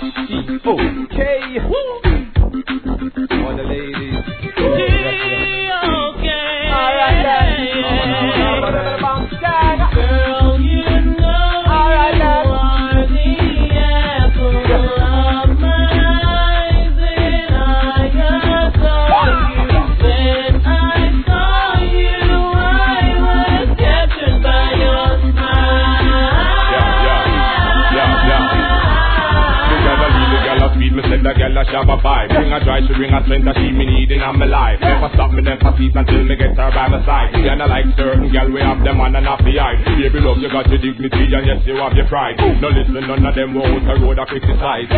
G-O-K. All the ladies. G-O-K. Alright then. Girl, you know Alright you then. are the apple of my eyes, and I adore you. When I saw you, I was captured by your Speed, me said the girl a shabba vibe. Bring a dry, she bring a strength that she me needing on my life. Never stop me, never cease until me get her by my side. You know like certain girl, we have them on and off the eye. Baby love, you got your dignity and yes, you have your pride. No listen, none of them won't a road a criticize.